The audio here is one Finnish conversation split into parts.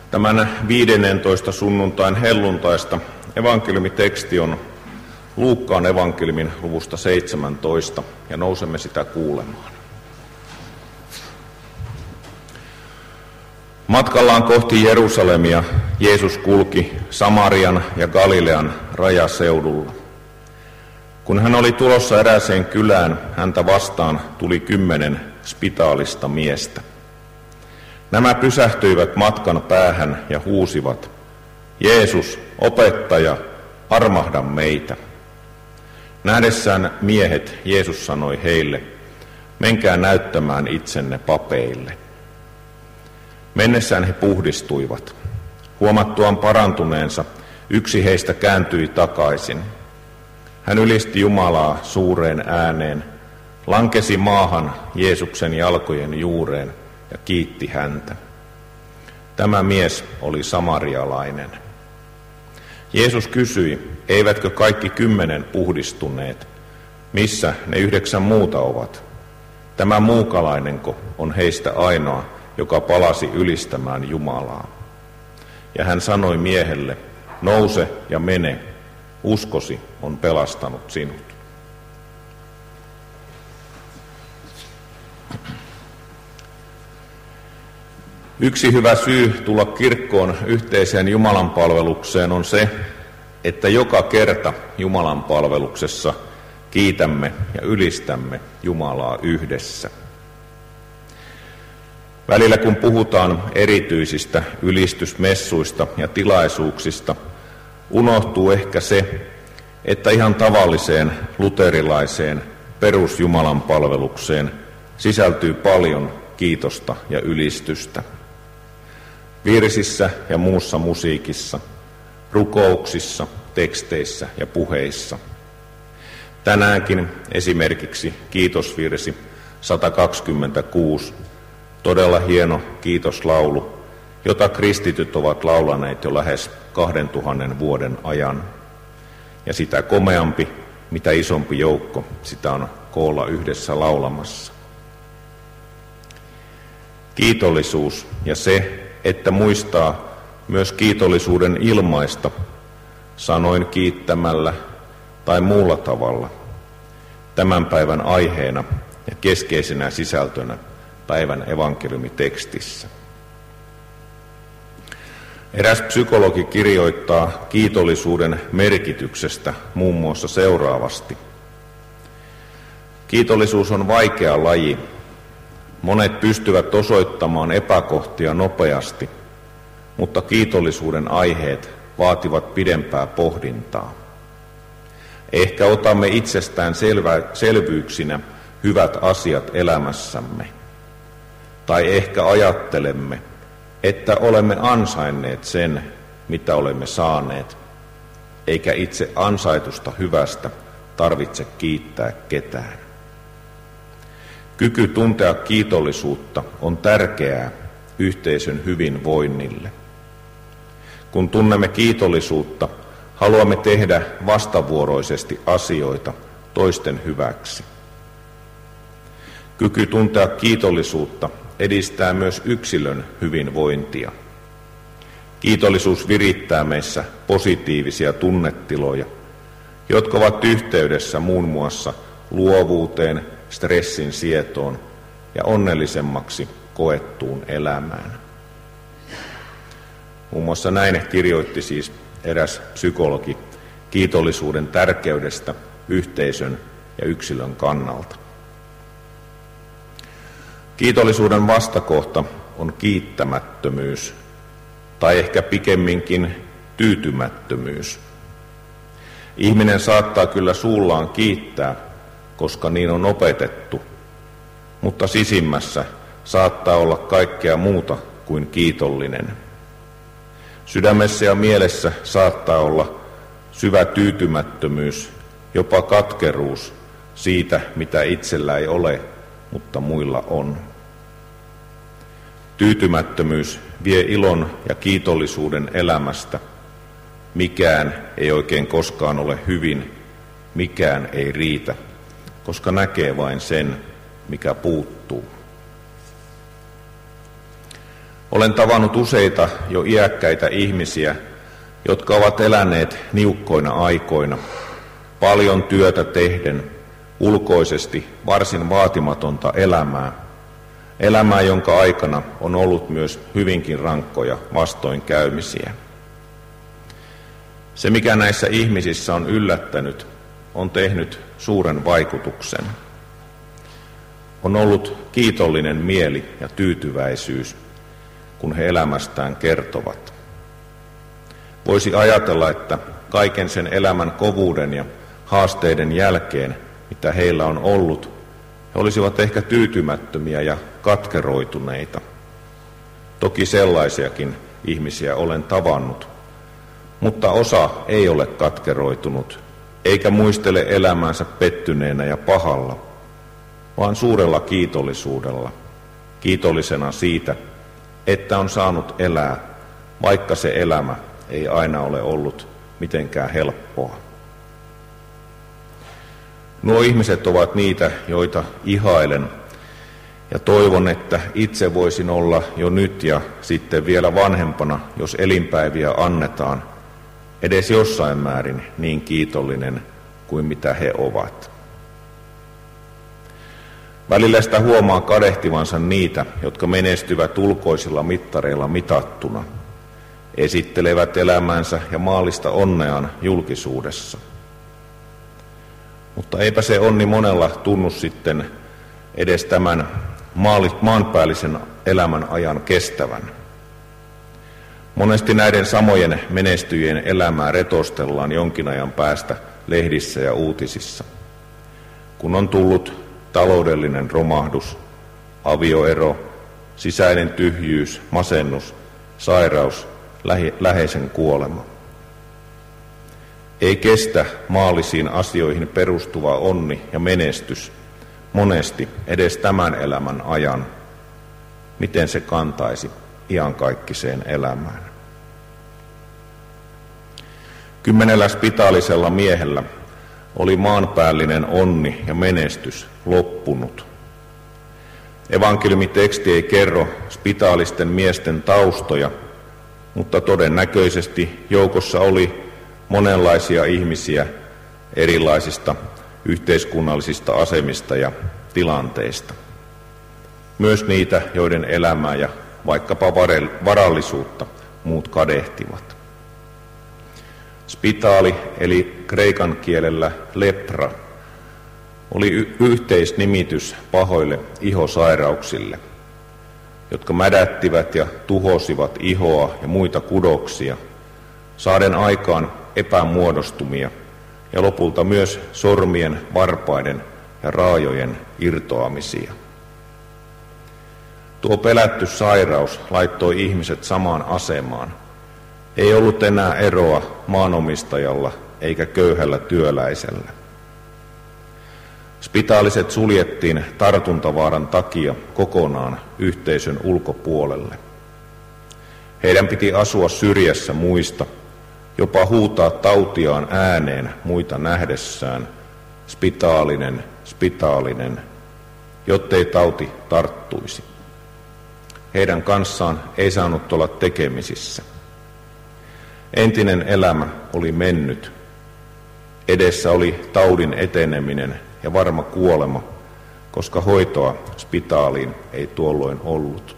Tämän 15 sunnuntain helluntaista evankeliumiteksti on Luukkaan evankeliumin luvusta 17 ja nousemme sitä kuulemaan. Matkallaan kohti Jerusalemia Jeesus kulki Samarian ja Galilean rajaseudulla. Kun hän oli tulossa erääseen kylään, häntä vastaan tuli 10 spitaalista miestä. Nämä pysähtyivät matkan päähän ja huusivat, Jeesus, opettaja, armahda meitä. Nähdessään miehet Jeesus sanoi heille, menkää näyttämään itsenne papeille. Mennessään he puhdistuivat. Huomattuaan parantuneensa, yksi heistä kääntyi takaisin. Hän ylisti Jumalaa suureen ääneen, lankesi maahan Jeesuksen jalkojen juureen ja kiitti häntä. Tämä mies oli samarialainen. Jeesus kysyi, eivätkö kaikki 10 puhdistuneet, missä ne 9 muuta ovat? Tämä muukalainenko on heistä ainoa, joka palasi ylistämään Jumalaa? Ja hän sanoi miehelle, nouse ja mene, uskosi on pelastanut sinut. Yksi hyvä syy tulla kirkkoon yhteiseen Jumalan palvelukseen on se, että joka kerta Jumalan palveluksessa kiitämme ja ylistämme Jumalaa yhdessä. Välillä kun puhutaan erityisistä ylistysmessuista ja tilaisuuksista, unohtuu ehkä se, että ihan tavalliseen luterilaiseen perusjumalan palvelukseen sisältyy paljon kiitosta ja ylistystä. Virsissä ja muussa musiikissa, rukouksissa, teksteissä ja puheissa. Tänäänkin esimerkiksi kiitosvirsi 126, todella hieno kiitoslaulu, jota kristityt ovat laulaneet jo lähes 2000 vuoden ajan. Ja sitä komeampi, mitä isompi joukko, sitä on koolla yhdessä laulamassa. Kiitollisuus ja se, että muistaa myös kiitollisuuden ilmaista, sanoin kiittämällä tai muulla tavalla, tämän päivän aiheena ja keskeisenä sisältönä päivän evankeliumitekstissä. Eräs psykologi kirjoittaa kiitollisuuden merkityksestä muun muassa seuraavasti. Kiitollisuus on vaikea laji. Monet pystyvät osoittamaan epäkohtia nopeasti, mutta kiitollisuuden aiheet vaativat pidempää pohdintaa. Ehkä otamme itsestään selvyyksinä hyvät asiat elämässämme. Tai ehkä ajattelemme, että olemme ansainneet sen, mitä olemme saaneet, eikä itse ansaitusta hyvästä tarvitse kiittää ketään. Kyky tuntea kiitollisuutta on tärkeää yhteisön hyvinvoinnille. Kun tunnemme kiitollisuutta, haluamme tehdä vastavuoroisesti asioita toisten hyväksi. Kyky tuntea kiitollisuutta edistää myös yksilön hyvinvointia. Kiitollisuus virittää meissä positiivisia tunnetiloja, jotka ovat yhteydessä muun muassa luovuuteen, stressin sietoon ja onnellisemmaksi koettuun elämään. Muun muassa näin kirjoitti siis eräs psykologi kiitollisuuden tärkeydestä yhteisön ja yksilön kannalta. Kiitollisuuden vastakohta on kiittämättömyys, tai ehkä pikemminkin tyytymättömyys. Ihminen saattaa kyllä suullaan kiittää, koska niin on opetettu, mutta sisimmässä saattaa olla kaikkea muuta kuin kiitollinen. Sydämessä ja mielessä saattaa olla syvä tyytymättömyys, jopa katkeruus siitä, mitä itsellä ei ole, mutta muilla on. Tyytymättömyys vie ilon ja kiitollisuuden elämästä. Mikään ei oikein koskaan ole hyvin, mikään ei riitä, koska näkee vain sen, mikä puuttuu. Olen tavannut useita jo iäkkäitä ihmisiä, jotka ovat eläneet niukkoina aikoina, paljon työtä tehden, ulkoisesti varsin vaatimatonta elämää, jonka aikana on ollut myös hyvinkin rankkoja vastoinkäymisiä. Se, mikä näissä ihmisissä on yllättänyt, on tehnyt suuren vaikutuksen. On ollut kiitollinen mieli ja tyytyväisyys, kun he elämästään kertovat. Voisi ajatella, että kaiken sen elämän kovuuden ja haasteiden jälkeen, mitä heillä on ollut, he olisivat ehkä tyytymättömiä ja katkeroituneita. Toki sellaisiakin ihmisiä olen tavannut, mutta osa ei ole katkeroitunut, eikä muistele elämäänsä pettyneenä ja pahalla, vaan suurella kiitollisuudella, kiitollisena siitä, että on saanut elää, vaikka se elämä ei aina ole ollut mitenkään helppoa. Nuo ihmiset ovat niitä, joita ihailen, ja toivon, että itse voisin olla jo nyt ja sitten vielä vanhempana, jos elinpäiviä annetaan, edes jossain määrin niin kiitollinen kuin mitä he ovat. Välillä sitä huomaa kadehtivansa niitä, jotka menestyvät ulkoisilla mittareilla mitattuna, esittelevät elämänsä ja maallista onneaan julkisuudessa. Mutta eipä se onni monella tunnu sitten edes tämän maanpäällisen elämän ajan kestävän. Monesti näiden samojen menestyjien elämää retostellaan jonkin ajan päästä lehdissä ja uutisissa. Kun on tullut taloudellinen romahdus, avioero, sisäinen tyhjyys, masennus, sairaus, läheisen kuolema. Ei kestä maallisiin asioihin perustuva onni ja menestys monesti edes tämän elämän ajan, miten se kantaisi iankaikkiseen elämään. 10 spitaalisella miehellä oli maanpäällinen onni ja menestys loppunut. Evankeliumiteksti ei kerro spitaalisten miesten taustoja, mutta todennäköisesti joukossa oli monenlaisia ihmisiä erilaisista yhteiskunnallisista asemista ja tilanteista. Myös niitä, joiden elämää ja vaikkapa varallisuutta muut kadehtivat. Spitaali, eli kreikan kielellä lepra, oli yhteisnimitys pahoille ihosairauksille, jotka mädättivät ja tuhosivat ihoa ja muita kudoksia, saaden aikaan epämuodostumia ja lopulta myös sormien, varpaiden ja raajojen irtoamisia. Tuo pelätty sairaus laittoi ihmiset samaan asemaan. Ei ollut enää eroa maanomistajalla eikä köyhällä työläisellä. Spitaaliset suljettiin tartuntavaaran takia kokonaan yhteisön ulkopuolelle. Heidän piti asua syrjässä muista, jopa huutaa tautiaan ääneen muita nähdessään, spitaalinen, spitaalinen, jottei tauti tarttuisi. Heidän kanssaan ei saanut olla tekemisissä. Entinen elämä oli mennyt. Edessä oli taudin eteneminen ja varma kuolema, koska hoitoa spitaaliin ei tuolloin ollut.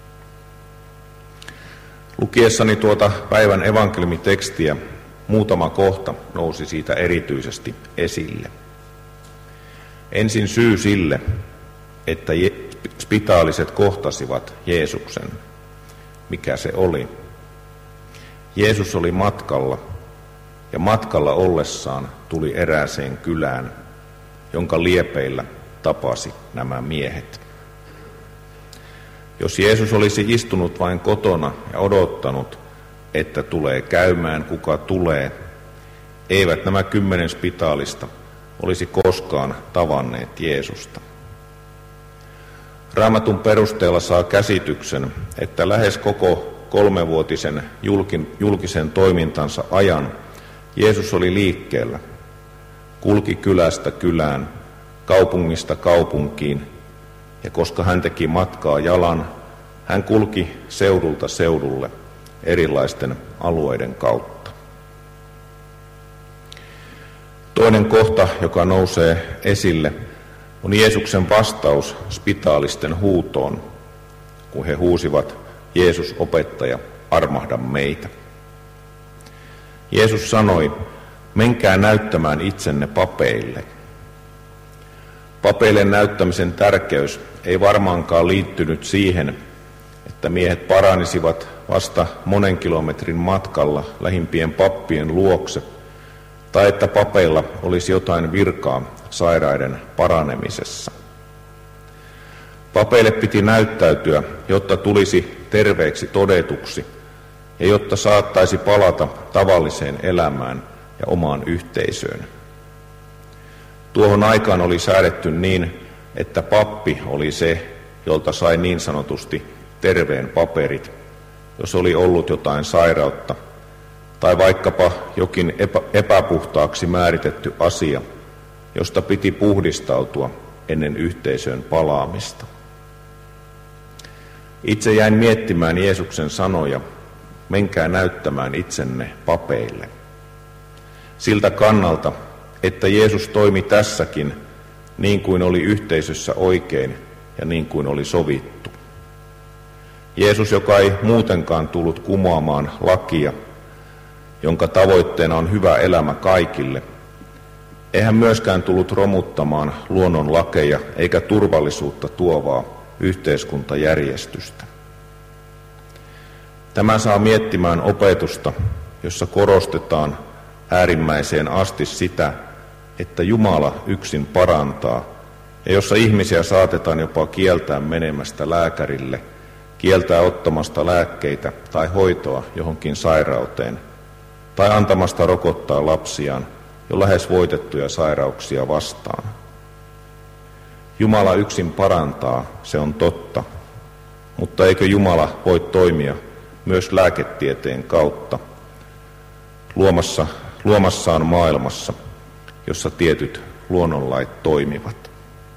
Lukiessani tuota päivän evankeliumitekstiä muutama kohta nousi siitä erityisesti esille. Ensin syy sille, että spitaaliset kohtasivat Jeesuksen. Mikä se oli? Jeesus oli matkalla, ja matkalla ollessaan tuli erääseen kylään, jonka liepeillä tapasi nämä miehet. Jos Jeesus olisi istunut vain kotona ja odottanut, että tulee käymään kuka tulee, eivät nämä 10 spitaalista olisi koskaan tavanneet Jeesusta. Raamatun perusteella saa käsityksen, että lähes koko 3-vuotisen julkisen toimintansa ajan Jeesus oli liikkeellä, kulki kylästä kylään, kaupungista kaupunkiin, ja koska hän teki matkaa jalan, hän kulki seudulta seudulle erilaisten alueiden kautta. Toinen kohta, joka nousee esille, on Jeesuksen vastaus spitaalisten huutoon, kun he huusivat: Jeesus, opettaja, armahda meitä. Jeesus sanoi: menkää näyttämään itsenne papeille. Papeille näyttämisen tärkeys ei varmaankaan liittynyt siihen, että miehet paranisivat vasta monen kilometrin matkalla lähimpien pappien luokse, tai että papeilla olisi jotain virkaa sairaiden paranemisessa. Papeille piti näyttäytyä, jotta tulisi terveeksi todetuksi ja jotta saattaisi palata tavalliseen elämään ja omaan yhteisöön. Tuohon aikaan oli säädetty niin, että pappi oli se, jolta sai niin sanotusti terveen paperit, jos oli ollut jotain sairautta tai vaikkapa jokin epäpuhtaaksi määritetty asia, josta piti puhdistautua ennen yhteisöön palaamista. Itse jäin miettimään Jeesuksen sanoja: menkää näyttämään itsenne papeille. Siltä kannalta, että Jeesus toimi tässäkin niin kuin oli yhteisössä oikein ja niin kuin oli sovittu. Jeesus, joka ei muutenkaan tullut kumoamaan lakia, jonka tavoitteena on hyvä elämä kaikille, eihän myöskään tullut romuttamaan luonnon lakeja eikä turvallisuutta tuovaa yhteiskuntajärjestystä. Tämä saa miettimään opetusta, jossa korostetaan äärimmäiseen asti sitä, että Jumala yksin parantaa, ja jossa ihmisiä saatetaan jopa kieltää menemästä lääkärille, kieltää ottamasta lääkkeitä tai hoitoa johonkin sairauteen, tai antamasta rokottaa lapsiaan jo lähes voitettuja sairauksia vastaan. Jumala yksin parantaa, se on totta, mutta eikö Jumala voi toimia myös lääketieteen kautta luomassaan maailmassa, jossa tietyt luonnonlait toimivat?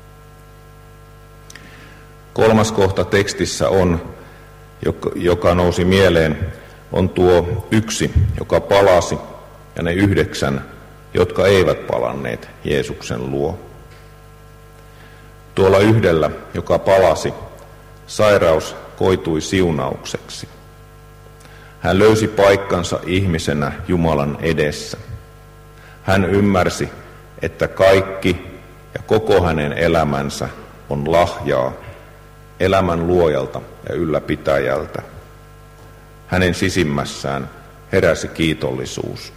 Kolmas kohta tekstissä on, joka nousi mieleen, on tuo 1, joka palasi, ja ne 9, jotka eivät palanneet Jeesuksen luo. Tuolla 1, joka palasi, sairaus koitui siunaukseksi. Hän löysi paikkansa ihmisenä Jumalan edessä. Hän ymmärsi, että kaikki ja koko hänen elämänsä on lahjaa elämän luojalta ja ylläpitäjältä. Hänen sisimmässään heräsi kiitollisuus.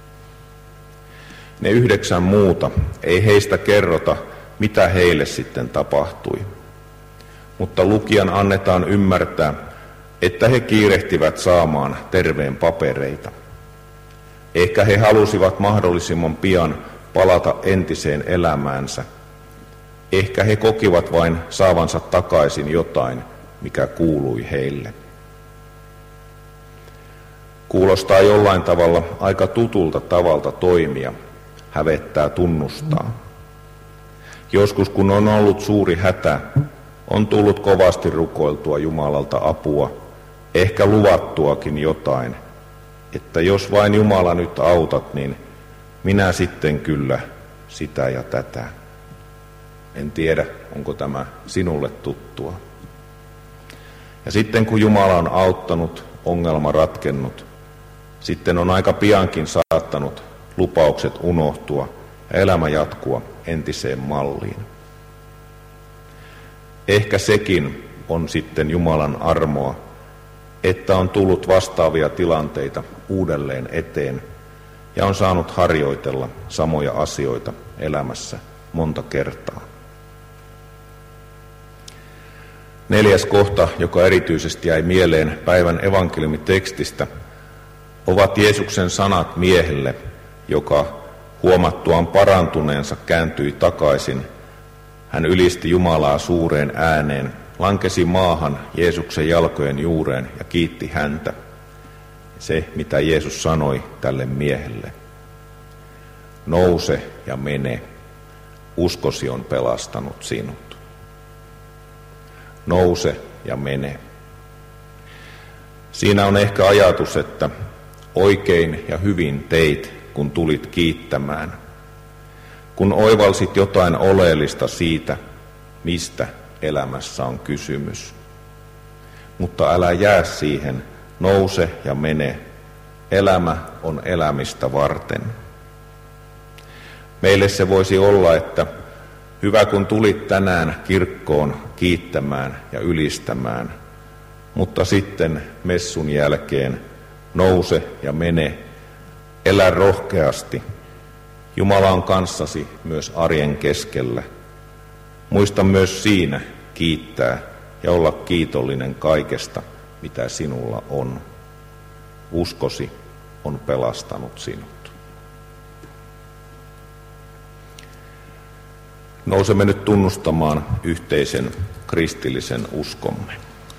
Ne 9 muuta, ei heistä kerrota, mitä heille sitten tapahtui. Mutta lukijan annetaan ymmärtää, että he kiirehtivät saamaan terveen papereita. Ehkä he halusivat mahdollisimman pian palata entiseen elämäänsä. Ehkä he kokivat vain saavansa takaisin jotain, mikä kuului heille. Kuulostaa jollain tavalla aika tutulta tavalta toimia, hävettää tunnustaa. Joskus kun on ollut suuri hätä, on tullut kovasti rukoiltua Jumalalta apua, ehkä luvattuakin jotain, että jos vain Jumala nyt autat, niin minä sitten kyllä sitä ja tätä. En tiedä, onko tämä sinulle tuttua. Ja sitten kun Jumala on auttanut, ongelma ratkennut, sitten on aika piankin saattanut lupaukset unohtua ja elämä jatkua entiseen malliin. Ehkä sekin on sitten Jumalan armoa, että on tullut vastaavia tilanteita uudelleen eteen ja on saanut harjoitella samoja asioita elämässä monta kertaa. 4. kohta, joka erityisesti jäi mieleen päivän evankeliumitekstistä, ovat Jeesuksen sanat miehelle, joka huomattuaan parantuneensa kääntyi takaisin. Hän ylisti Jumalaa suureen ääneen, lankesi maahan Jeesuksen jalkojen juureen ja kiitti häntä. Se, mitä Jeesus sanoi tälle miehelle: nouse ja mene, uskosi on pelastanut sinut. Nouse ja mene. Siinä on ehkä ajatus, että oikein ja hyvin teit, kun tulit kiittämään, kun oivalsit jotain oleellista siitä, mistä elämässä on kysymys. Mutta älä jää siihen, nouse ja mene. Elämä on elämistä varten. Meille se voisi olla, että hyvä kun tulit tänään kirkkoon kiittämään ja ylistämään, mutta sitten messun jälkeen nouse ja mene, elä rohkeasti. Jumala on kanssasi myös arjen keskellä. Muista myös siinä kiittää ja olla kiitollinen kaikesta, mitä sinulla on. Uskosi on pelastanut sinut. Nousemme nyt tunnustamaan yhteisen kristillisen uskomme.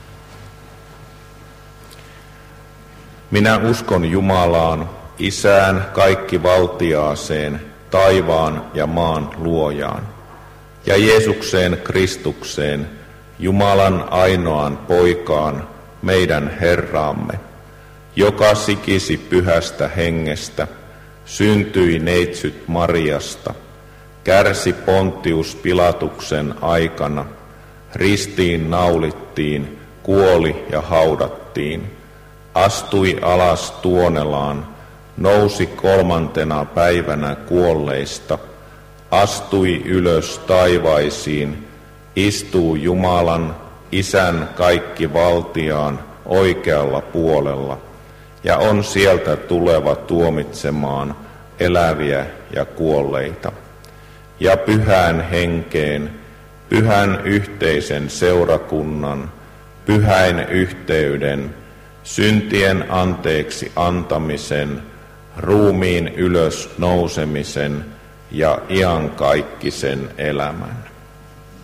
Minä uskon Jumalaan, Isään kaikkivaltiaaseen, taivaan ja maan luojaan, ja Jeesukseen Kristukseen, Jumalan ainoaan poikaan, meidän Herraamme, joka sikisi pyhästä hengestä, syntyi neitsyt Mariasta, kärsi Pontius Pilatuksen aikana, ristiin naulittiin, kuoli ja haudattiin, astui alas Tuonelaan, nousi 3. päivänä kuolleista, astui ylös taivaisiin, istuu Jumalan, Isän kaikkivaltiaan oikealla puolella, ja on sieltä tuleva tuomitsemaan eläviä ja kuolleita. Ja pyhään henkeen, pyhän yhteisen seurakunnan, pyhäin yhteyden, syntien anteeksi antamisen, ruumiin ylös nousemisen ja iankaikkisen elämän.